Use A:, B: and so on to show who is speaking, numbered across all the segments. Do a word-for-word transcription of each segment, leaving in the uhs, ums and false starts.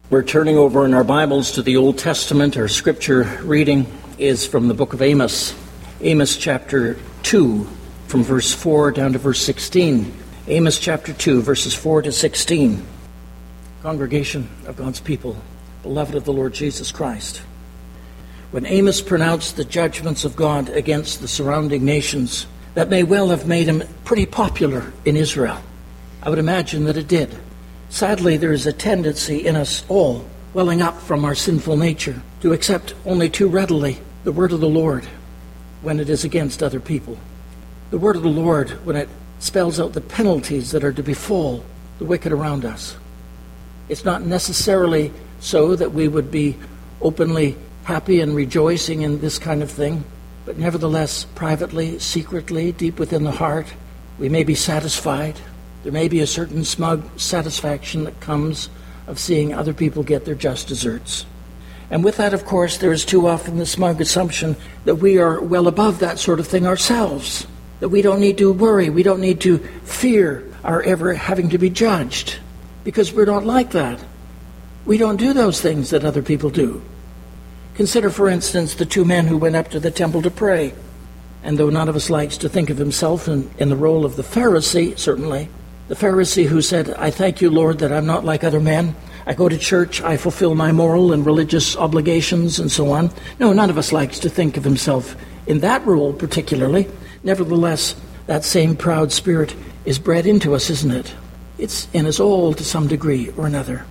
A: We're turning over in our Bibles to the Old Testament. Our scripture reading is from the book of Amos. Amos chapter two, from verse four down to verse sixteen. Amos chapter two, verses four to sixteen. Congregation of God's people, beloved of the Lord Jesus Christ. When Amos pronounced the judgments of God against the surrounding nations, that may well have made him pretty popular in Israel. I would imagine that it did. Sadly, there is a tendency in us all, welling up from our sinful nature, to accept only too readily the word of the Lord when it is against other people. The word of the Lord when it spells out the penalties that are to befall the wicked around us. It's not necessarily so that we would be openly happy and rejoicing in this kind of thing, but nevertheless, privately, secretly, deep within the heart, we may be satisfied. There may be a certain smug satisfaction that comes of seeing other people get their just deserts. And with that, of course, there is too often the smug assumption that we are well above that sort of thing ourselves, that we don't need to worry, we don't need to fear our ever having to be judged, because we're not like that. We don't do those things that other people do. Consider, for instance, the two men who went up to the temple to pray. And though none of us likes to think of himself in, in the role of the Pharisee, certainly, the Pharisee who said, "I thank you, Lord, that I'm not like other men. I go to church, I fulfill my moral and religious obligations," and so on. No, none of us likes to think of himself in that role particularly. Nevertheless, that same proud spirit is bred into us, isn't it? It's in us all to some degree or another.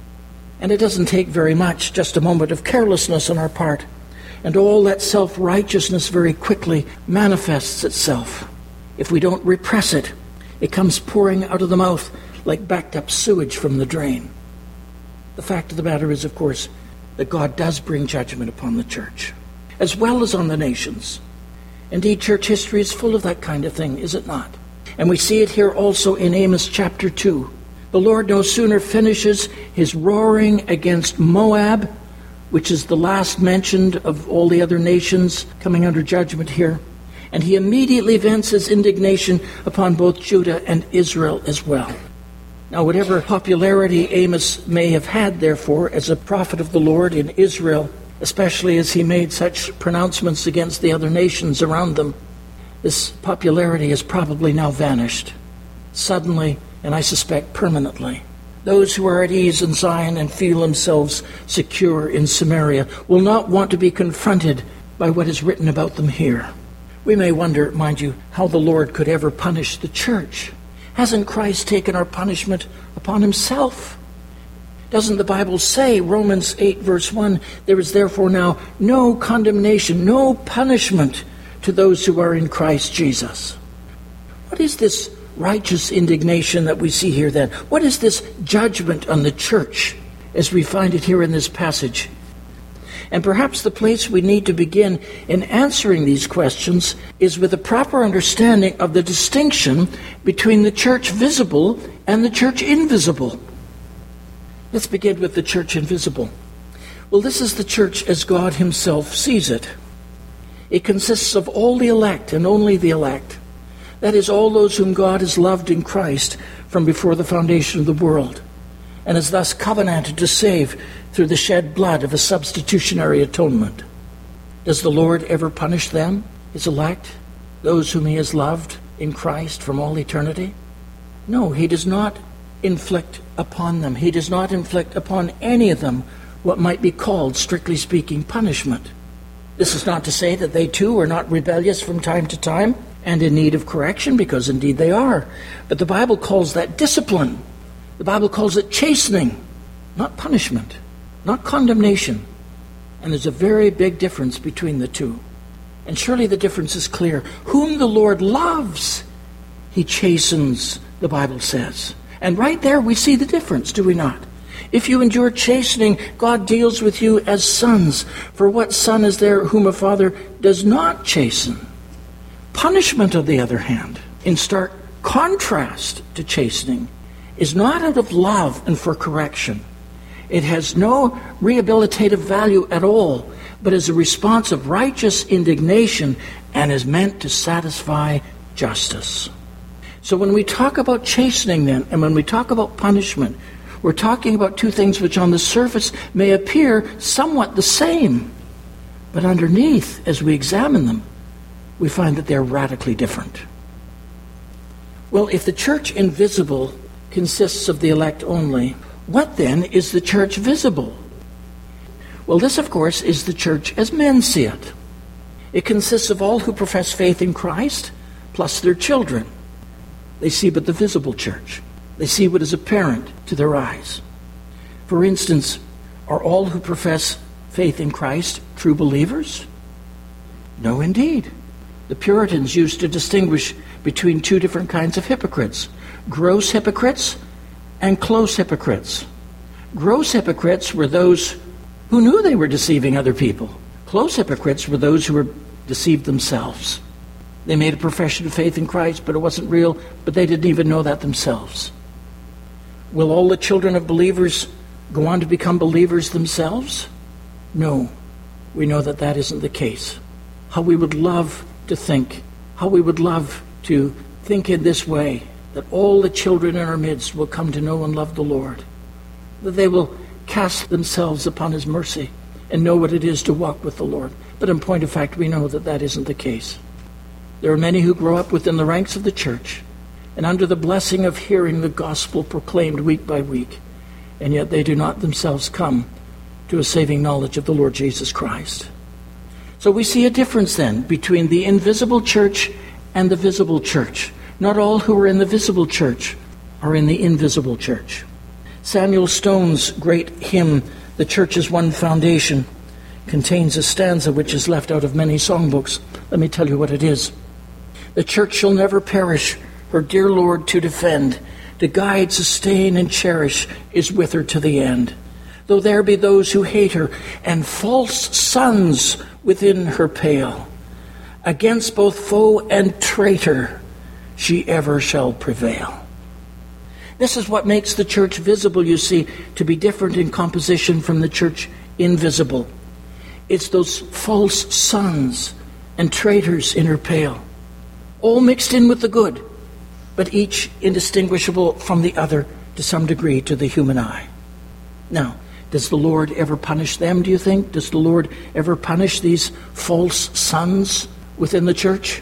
A: And it doesn't take very much, just a moment of carelessness on our part, and all that self-righteousness very quickly manifests itself. If we don't repress it, it comes pouring out of the mouth like backed-up sewage from the drain. The fact of the matter is, of course, that God does bring judgment upon the church, as well as on the nations. Indeed, church history is full of that kind of thing, is it not? And we see it here also in Amos chapter two. The Lord no sooner finishes his roaring against Moab, which is the last mentioned of all the other nations coming under judgment here, and he immediately vents his indignation upon both Judah and Israel as well. Now, whatever popularity Amos may have had, therefore, as a prophet of the Lord in Israel, especially as he made such pronouncements against the other nations around them, this popularity has probably now vanished. Suddenly, and I suspect permanently, those who are at ease in Zion and feel themselves secure in Samaria will not want to be confronted by what is written about them here. We may wonder, mind you, how the Lord could ever punish the church. Hasn't Christ taken our punishment upon himself? Doesn't the Bible say, Romans eight verse one, "There is therefore now no condemnation, no punishment to those who are in Christ Jesus"? What is this righteous indignation that we see here then? What is this judgment on the church as we find it here in this passage? And perhaps the place we need to begin in answering these questions is with a proper understanding of the distinction between the church visible and the church invisible. Let's begin with the church invisible. Well, this is the church as God himself sees it. It consists of all the elect and only the elect. That is, all those whom God has loved in Christ from before the foundation of the world, and is thus covenanted to save through the shed blood of a substitutionary atonement. Does the Lord ever punish them, his elect, those whom he has loved in Christ from all eternity? No, he does not inflict upon them. He does not inflict upon any of them what might be called, strictly speaking, punishment. This is not to say that they too are not rebellious from time to time and in need of correction, because indeed they are. But the Bible calls that discipline. The Bible calls it chastening, not punishment, not condemnation. And there's a very big difference between the two. And surely the difference is clear. Whom the Lord loves, he chastens, the Bible says. And right there we see the difference, do we not? If you endure chastening, God deals with you as sons. For what son is there whom a father does not chasten? Punishment, on the other hand, in stark contrast to chastening, is not out of love and for correction. It has no rehabilitative value at all, but is a response of righteous indignation and is meant to satisfy justice. So when we talk about chastening then, and when we talk about punishment, We're talking about two things which on the surface may appear somewhat the same, but underneath, as we examine them, we find that they're radically different. Well, if the church invisible consists of the elect only, what then is the church visible? Well, this, of course, is the church as men see it. It consists of all who profess faith in Christ, plus their children. They see but the visible church. They see what is apparent to their eyes. For instance, are all who profess faith in Christ true believers? No, indeed. The Puritans used to distinguish between two different kinds of hypocrites: gross hypocrites and close hypocrites. Gross hypocrites were those who knew they were deceiving other people. Close hypocrites were those who were deceived themselves. They made a profession of faith in Christ, but it wasn't real, but they didn't even know that themselves. Will all the children of believers go on to become believers themselves? No, we know that that isn't the case. How we would love to think, how we would love to think in this way, that all the children in our midst will come to know and love the Lord, that they will cast themselves upon His mercy and know what it is to walk with the Lord. But in point of fact, we know that that isn't the case. There are many who grow up within the ranks of the church and under the blessing of hearing the gospel proclaimed week by week, and yet they do not themselves come to a saving knowledge of the Lord Jesus Christ. So we see a difference then between the invisible church and the visible church. Not all who are in the visible church are in the invisible church. Samuel Stone's great hymn, "The Church is One Foundation," contains a stanza which is left out of many songbooks. Let me tell you what it is. "The church shall never perish, her dear Lord to defend, to guide, sustain, and cherish is with her to the end. Though there be those who hate her, and false sons within her pale, against both foe and traitor she ever shall prevail." This is what makes the church visible, you see, to be different in composition from the church invisible. It's those false sons and traitors in her pale, all mixed in with the good, but each indistinguishable from the other to some degree to the human eye. Now, does the Lord ever punish them, do you think? Does the Lord ever punish these false sons within the church?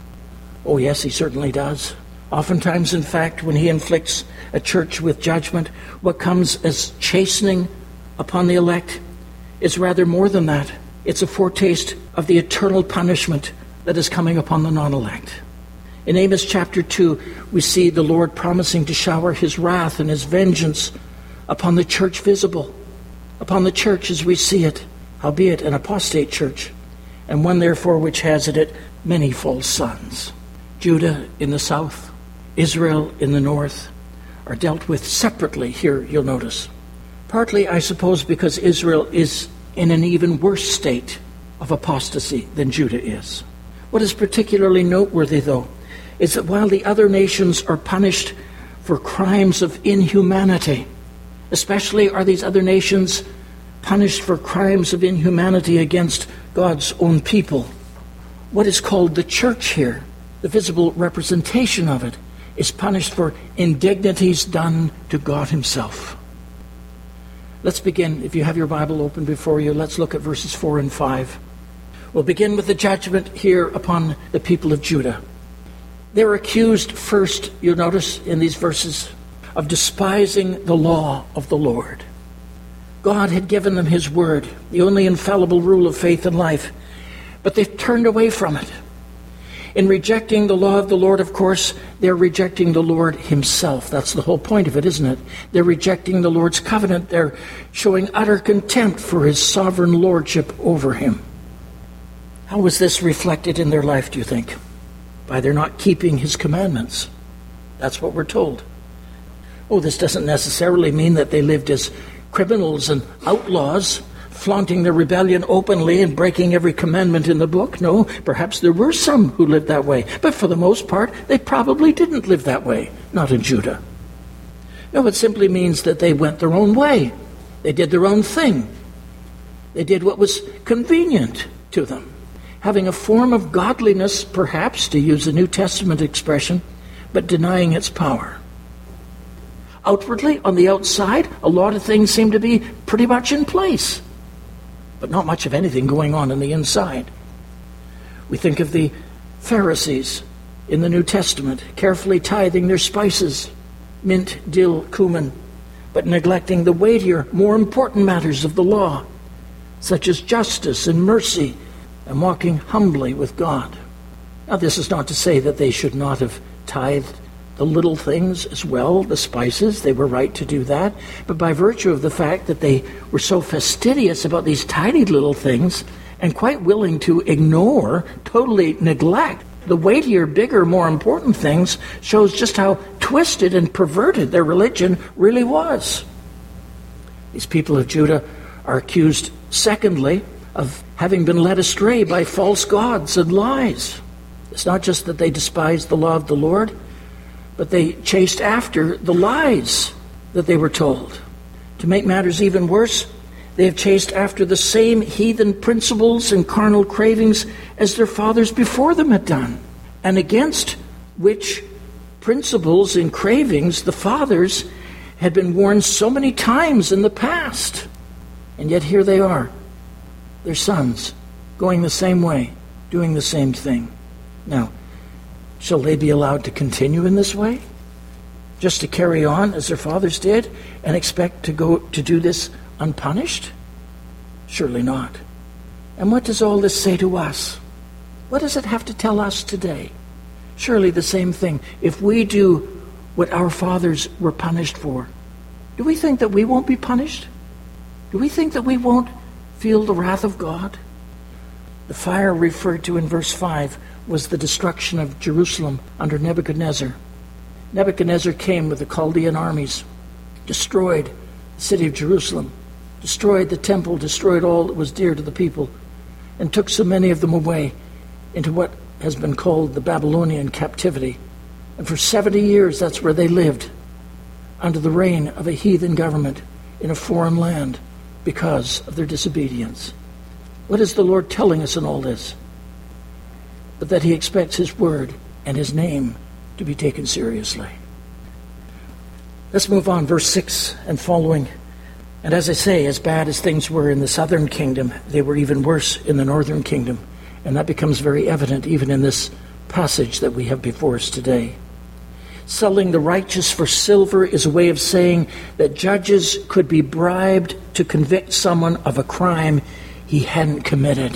A: Oh, yes, He certainly does. Oftentimes, in fact, when He inflicts a church with judgment, what comes as chastening upon the elect is rather more than that. It's a foretaste of the eternal punishment that is coming upon the non-elect. In Amos chapter two, we see the Lord promising to shower His wrath and His vengeance upon the church visible, upon the church as we see it, howbeit an apostate church, and one therefore which has in it many false sons. Judah in the south, Israel in the north, are dealt with separately here, you'll notice. Partly, I suppose, because Israel is in an even worse state of apostasy than Judah is. What is particularly noteworthy, though, is that while the other nations are punished for crimes of inhumanity, especially are these other nations punished for crimes of inhumanity against God's own people, what is called the church here, the visible representation of it, is punished for indignities done to God Himself. Let's begin. If you have your Bible open before you, let's look at verses four and five. We'll begin with the judgment here upon the people of Judah. They're accused first, you'll notice in these verses, of despising the law of the Lord. God had given them His word, the only infallible rule of faith and life, but they've turned away from it. In rejecting the law of the Lord, of course, they're rejecting the Lord Himself. That's the whole point of it, isn't it? They're rejecting the Lord's covenant. They're showing utter contempt for His sovereign lordship over Him. How was this reflected in their life, do you think? By their not keeping His commandments. That's what we're told. Oh, this doesn't necessarily mean that they lived as criminals and outlaws, flaunting their rebellion openly and breaking every commandment in the book. No, perhaps there were some who lived that way, but for the most part, they probably didn't live that way, not in Judah. No, it simply means that they went their own way. They did their own thing. They did what was convenient to them, having a form of godliness, perhaps, to use a New Testament expression, but denying its power. Outwardly, on the outside, a lot of things seem to be pretty much in place, but not much of anything going on in the inside. We think of the Pharisees in the New Testament, carefully tithing their spices, mint, dill, cumin, but neglecting the weightier, more important matters of the law, such as justice and mercy, and walking humbly with God. Now, this is not to say that they should not have tithed the little things as well, the spices. They were right to do that. But by virtue of the fact that they were so fastidious about these tiny little things and quite willing to ignore, totally neglect the weightier, bigger, more important things, shows just how twisted and perverted their religion really was. These people of Judah are accused, secondly, of having been led astray by false gods and lies. It's not just that they despised the law of the Lord, but they chased after the lies that they were told. To make matters even worse, they have chased after the same heathen principles and carnal cravings as their fathers before them had done, and against which principles and cravings the fathers had been warned so many times in the past. And yet here they are, their sons, going the same way, doing the same thing. Now, shall they be allowed to continue in this way? Just to carry on as their fathers did and expect to go to do this unpunished? Surely not. And what does all this say to us? What does it have to tell us today? Surely the same thing. If we do what our fathers were punished for, do we think that we won't be punished? Do we think that we won't feel the wrath of God? The fire referred to in verse five was the destruction of Jerusalem under Nebuchadnezzar. Nebuchadnezzar came with the Chaldean armies, destroyed the city of Jerusalem, destroyed the temple, destroyed all that was dear to the people, and took so many of them away into what has been called the Babylonian captivity. And for seventy years, that's where they lived, under the reign of a heathen government in a foreign land because of their disobedience. What is the Lord telling us in all this? But that he expects his word and his name to be taken seriously. Let's move on, verse six and following. And as I say, as bad as things were in the southern kingdom, they were even worse in the northern kingdom. And that becomes very evident even in this passage that we have before us today. Selling the righteous for silver is a way of saying that judges could be bribed to convict someone of a crime he hadn't committed.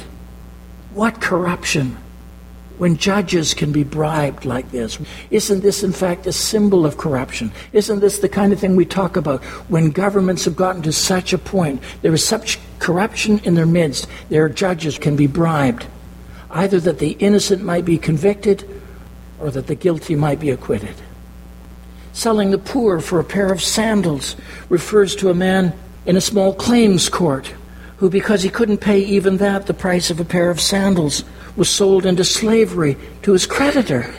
A: What corruption! When judges can be bribed like this. Isn't this, in fact, a symbol of corruption? Isn't this the kind of thing we talk about when governments have gotten to such a point, there is such corruption in their midst, their judges can be bribed, either that the innocent might be convicted or that the guilty might be acquitted. Selling the poor for a pair of sandals refers to a man in a small claims court who, because he couldn't pay even that, the price of a pair of sandals, was sold into slavery to his creditor.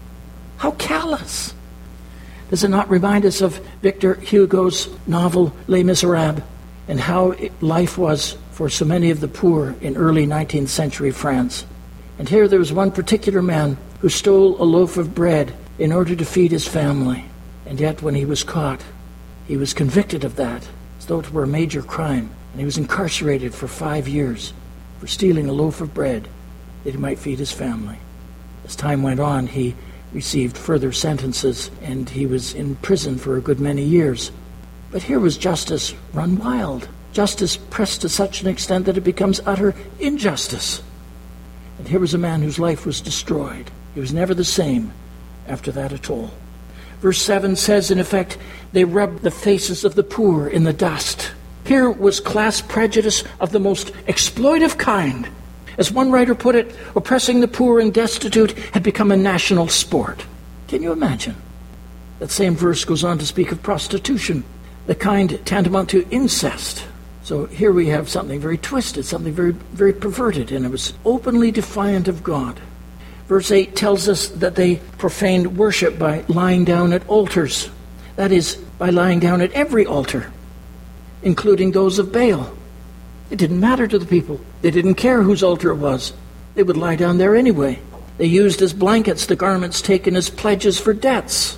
A: How callous! Does it not remind us of Victor Hugo's novel Les Miserables and how life was for so many of the poor in early nineteenth century France? And here there was one particular man who stole a loaf of bread in order to feed his family. And yet when he was caught, he was convicted of that as though it were a major crime. And he was incarcerated for five years for stealing a loaf of bread that he might feed his family. As time went on, he received further sentences, and he was in prison for a good many years. But here was justice run wild. Justice pressed to such an extent that it becomes utter injustice. And here was a man whose life was destroyed. He was never the same after that at all. Verse seven says, in effect, they rubbed the faces of the poor in the dust. Here was class prejudice of the most exploitive kind. As one writer put it, oppressing the poor and destitute had become a national sport. Can you imagine? That same verse goes on to speak of prostitution, the kind tantamount to incest. So here we have something very twisted, something very, very perverted, and it was openly defiant of God. Verse eight tells us that they profaned worship by lying down at altars. That is, by lying down at every altar, including those of Baal. It didn't matter to the people. They didn't care whose altar it was. They would lie down there anyway. They used as blankets the garments taken as pledges for debts.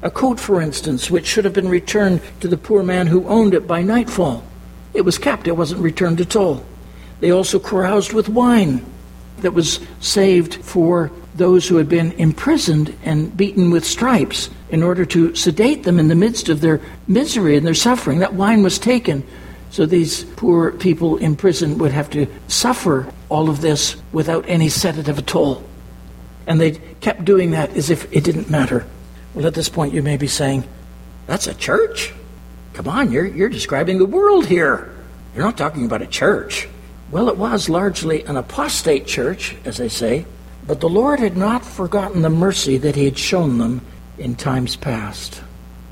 A: A coat, for instance, which should have been returned to the poor man who owned it by nightfall. It was kept, it wasn't returned at all. They also caroused with wine that was saved for those who had been imprisoned and beaten with stripes in order to sedate them in the midst of their misery and their suffering. That wine was taken so these poor people in prison would have to suffer all of this without any sedative at all. And they kept doing that as if it didn't matter. Well, at this point you may be saying, that's a church? Come on, you're, you're describing the world here. You're not talking about a church. Well, it was largely an apostate church, as they say, but the Lord had not forgotten the mercy that he had shown them in times past.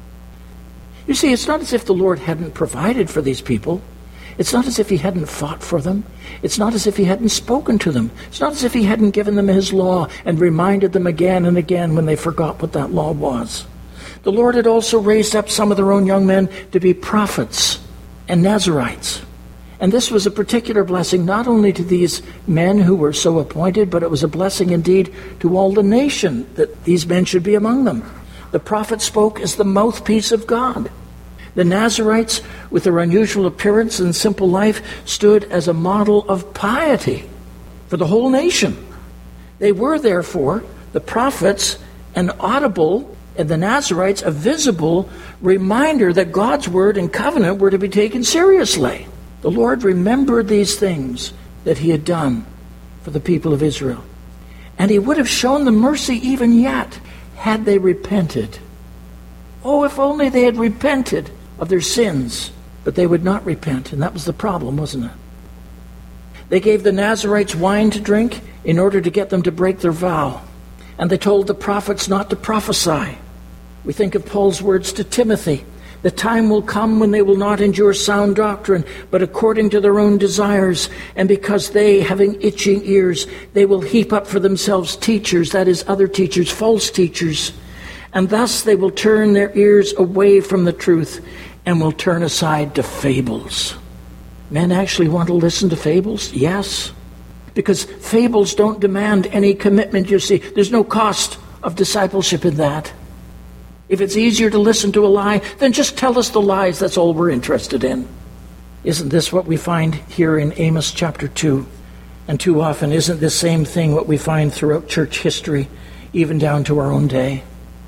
A: You see, it's not as if the Lord hadn't provided for these people. It's not as if he hadn't fought for them. It's not as if he hadn't spoken to them. It's not as if he hadn't given them his law and reminded them again and again when they forgot what that law was. The Lord had also raised up some of their own young men to be prophets and Nazirites. And this was a particular blessing not only to these men who were so appointed, but it was a blessing indeed to all the nation that these men should be among them. The prophet spoke as the mouthpiece of God. The Nazirites, with their unusual appearance and simple life, stood as a model of piety for the whole nation. They were, therefore, the prophets, an audible, and the Nazirites, a visible reminder that God's word and covenant were to be taken seriously. The Lord remembered these things that he had done for the people of Israel. And he would have shown them mercy even yet had they repented. Oh, if only they had repented of their sins. But they would not repent, and that was the problem, wasn't it? They gave the Nazirites wine to drink in order to get them to break their vow. And they told the prophets not to prophesy. We think of Paul's words to Timothy. The time will come when they will not endure sound doctrine, but according to their own desires. And because they, having itching ears, they will heap up for themselves teachers, that is, other teachers, false teachers. And thus they will turn their ears away from the truth and will turn aside to fables. Men actually want to listen to fables? Yes. Because fables don't demand any commitment, you see. There's no cost of discipleship in that. If it's easier to listen to a lie, then just tell us the lies. That's all we're interested in. Isn't this what we find here in Amos chapter two? And too often, isn't this same thing what we find throughout church history, even down to our own day?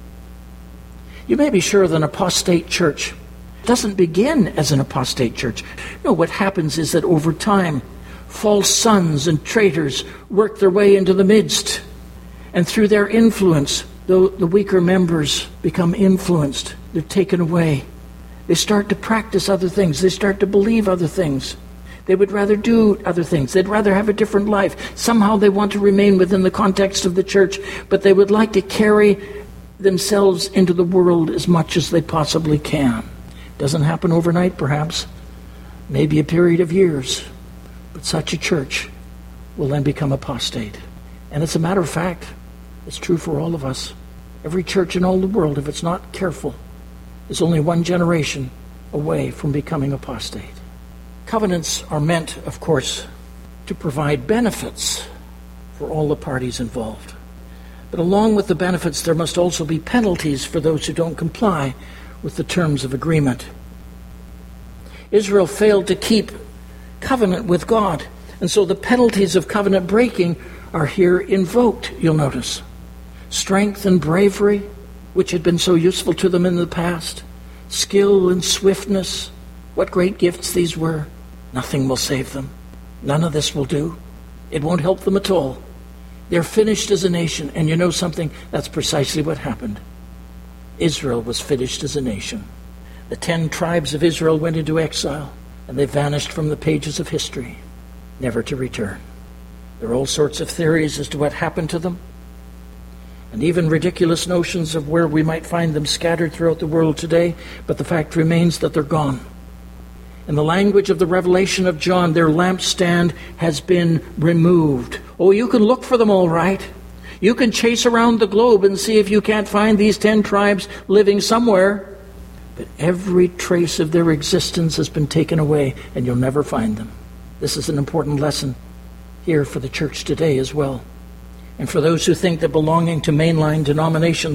A: You may be sure that an apostate church doesn't begin as an apostate church. No, what happens is that over time, false sons and traitors work their way into the midst. And through their influence, though the weaker members become influenced, they're taken away. They start to practice other things. They start to believe other things. They would rather do other things. They'd rather have a different life. Somehow they want to remain within the context of the church, but they would like to carry themselves into the world as much as they possibly can. Doesn't happen overnight, perhaps. Maybe a period of years. But such a church will then become apostate. And as a matter of fact, it's true for all of us. Every church in all the world, if it's not careful, is only one generation away from becoming apostate. Covenants are meant, of course, to provide benefits for all the parties involved. But along with the benefits, there must also be penalties for those who don't comply with the terms of agreement. Israel failed to keep covenant with God, and so the penalties of covenant breaking are here invoked, you'll notice. Strength and bravery, which had been so useful to them in the past. Skill and swiftness, what great gifts these were. Nothing will save them. None of this will do. It won't help them at all. They're finished as a nation, and you know something? That's precisely what happened. Israel was finished as a nation. The ten tribes of Israel went into exile, and they vanished from the pages of history, never to return. There are all sorts of theories as to what happened to them, and even ridiculous notions of where we might find them scattered throughout the world today, but the fact remains that they're gone. In the language of the Revelation of John, their lampstand has been removed. Oh, you can look for them all right. You can chase around the globe and see if you can't find these ten tribes living somewhere. But every trace of their existence has been taken away, and you'll never find them. This is an important lesson here for the church today as well. And for those who think that belonging to mainline denominations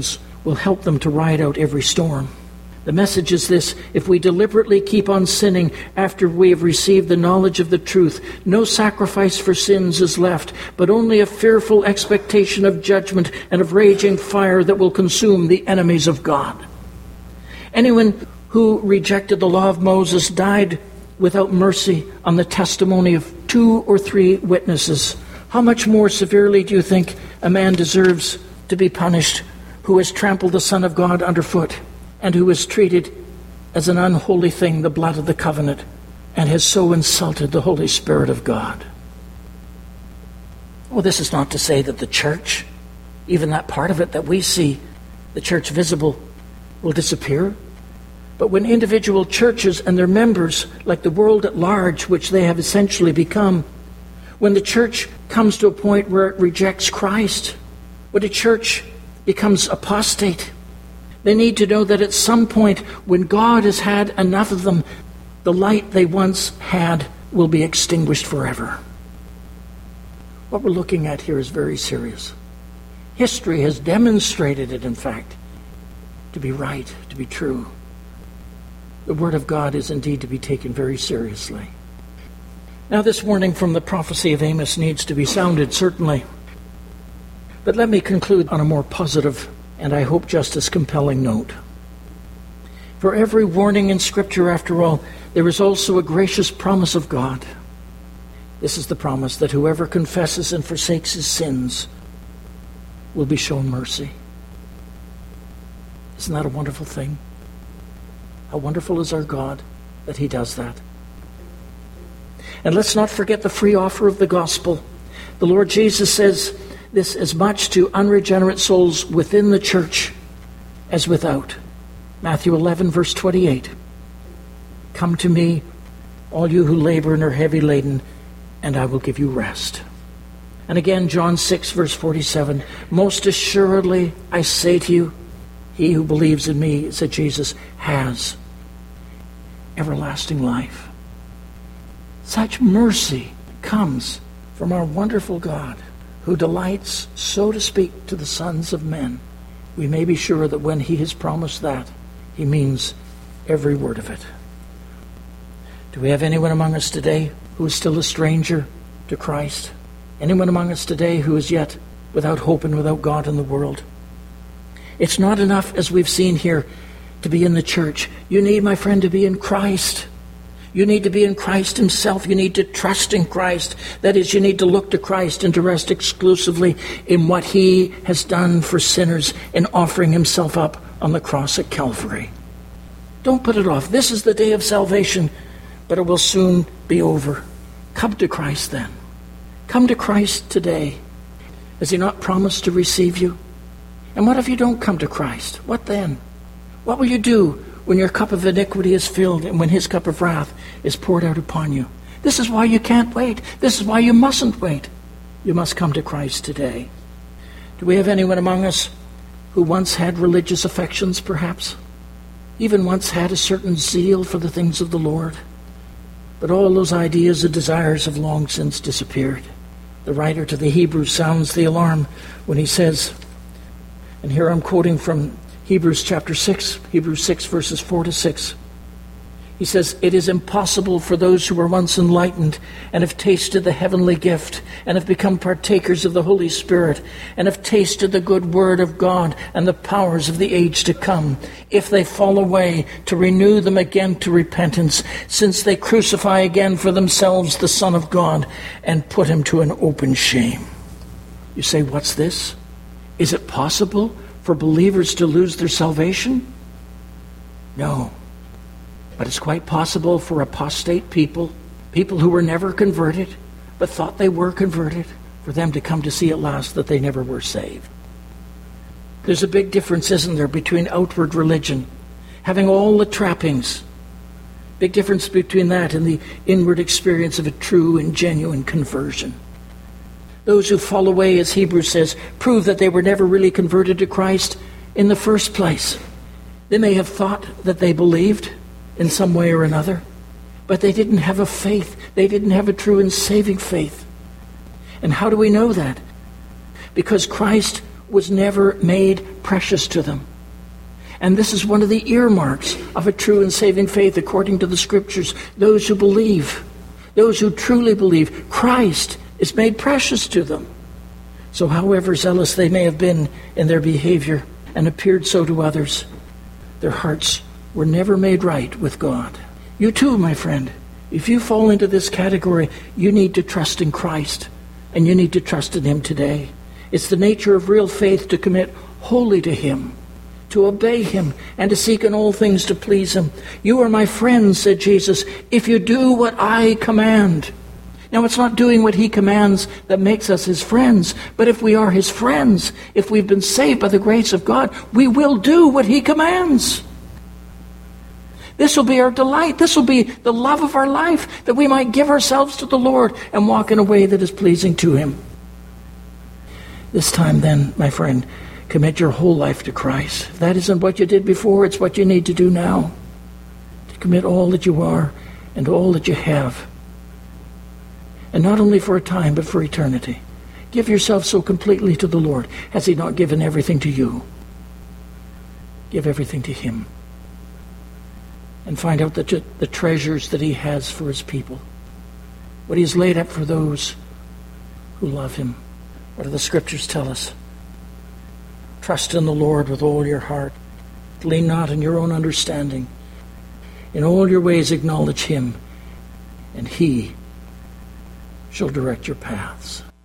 A: will help them to ride out every storm. The message is this: if we deliberately keep on sinning after we have received the knowledge of the truth, no sacrifice for sins is left, but only a fearful expectation of judgment and of raging fire that will consume the enemies of God. Anyone who rejected the law of Moses died without mercy on the testimony of two or three witnesses. How much more severely do you think a man deserves to be punished who has trampled the Son of God underfoot, and who has treated as an unholy thing the blood of the covenant, and has so insulted the Holy Spirit of God? Well, this is not to say that the church, even that part of it that we see, the church visible, will disappear. But when individual churches and their members, like the world at large, which they have essentially become, when the church comes to a point where it rejects Christ, when a church becomes apostate, they need to know that at some point when God has had enough of them, the light they once had will be extinguished forever. What we're looking at here is very serious. History has demonstrated it, in fact, to be right, to be true. The Word of God is indeed to be taken very seriously. Now, this warning from the prophecy of Amos needs to be sounded, certainly. But let me conclude on a more positive and I hope just as compelling note. For every warning in Scripture, after all, there is also a gracious promise of God. This is the promise that whoever confesses and forsakes his sins will be shown mercy. Isn't that a wonderful thing? How wonderful is our God that He does that. And let's not forget the free offer of the gospel. The Lord Jesus says this as much to unregenerate souls within the church as without. Matthew eleven, verse twenty-eight. Come to me, all you who labor and are heavy laden, and I will give you rest. And again, John six, verse forty-seven. Most assuredly, I say to you, he who believes in me, said Jesus, has everlasting life. Such mercy comes from our wonderful God, who delights, so to speak, to the sons of men. We may be sure that when He has promised that, He means every word of it. Do we have anyone among us today who is still a stranger to Christ? Anyone among us today who is yet without hope and without God in the world? It's not enough, as we've seen here, to be in the church. You need, my friend, to be in Christ. You need to be in Christ Himself. You need to trust in Christ. That is, you need to look to Christ and to rest exclusively in what He has done for sinners in offering Himself up on the cross at Calvary. Don't put it off. This is the day of salvation, but it will soon be over. Come to Christ then. Come to Christ today. Has He not promised to receive you? And what if you don't come to Christ? What then? What will you do when your cup of iniquity is filled and when His cup of wrath is poured out upon you? This is why you can't wait. This is why you mustn't wait. You must come to Christ today. Do we have anyone among us who once had religious affections, perhaps? Even once had a certain zeal for the things of the Lord? But all those ideas and desires have long since disappeared. The writer to the Hebrews sounds the alarm when he says, and here I'm quoting from Hebrews chapter six, Hebrews six verses four to six. He says, it is impossible for those who were once enlightened and have tasted the heavenly gift and have become partakers of the Holy Spirit and have tasted the good word of God and the powers of the age to come, if they fall away, to renew them again to repentance, since they crucify again for themselves the Son of God and put Him to an open shame. You say, what's this? Is it possible for believers to lose their salvation? No. But it's quite possible for apostate people, people who were never converted, but thought they were converted, for them to come to see at last that they never were saved. There's a big difference, isn't there, between outward religion, having all the trappings. Big difference between that and the inward experience of a true and genuine conversion. Those who fall away, as Hebrews says, prove that they were never really converted to Christ in the first place. They may have thought that they believed in some way or another, but they didn't have a faith. They didn't have a true and saving faith. And how do we know that? Because Christ was never made precious to them. And this is one of the earmarks of a true and saving faith according to the Scriptures. Those who believe, those who truly believe, Christ is made precious to them. So however zealous they may have been in their behavior and appeared so to others, their hearts were never made right with God. You too, my friend, if you fall into this category, you need to trust in Christ, and you need to trust in Him today. It's the nature of real faith to commit wholly to Him, to obey Him, and to seek in all things to please Him. You are my friends, said Jesus, if you do what I command. Now, it's not doing what He commands that makes us His friends, but if we are His friends, if we've been saved by the grace of God, we will do what He commands. This will be our delight. This will be the love of our life, that we might give ourselves to the Lord and walk in a way that is pleasing to Him. This time then, my friend, commit your whole life to Christ. If that isn't what you did before, it's what you need to do now. To commit all that you are and all that you have. And not only for a time, but for eternity. Give yourself so completely to the Lord. Has He not given everything to you? Give everything to Him. And find out the, the treasures that He has for His people. What He has laid up for those who love Him. What do the Scriptures tell us? Trust in the Lord with all your heart. Lean not on your own understanding. In all your ways acknowledge Him, and He shall direct your paths.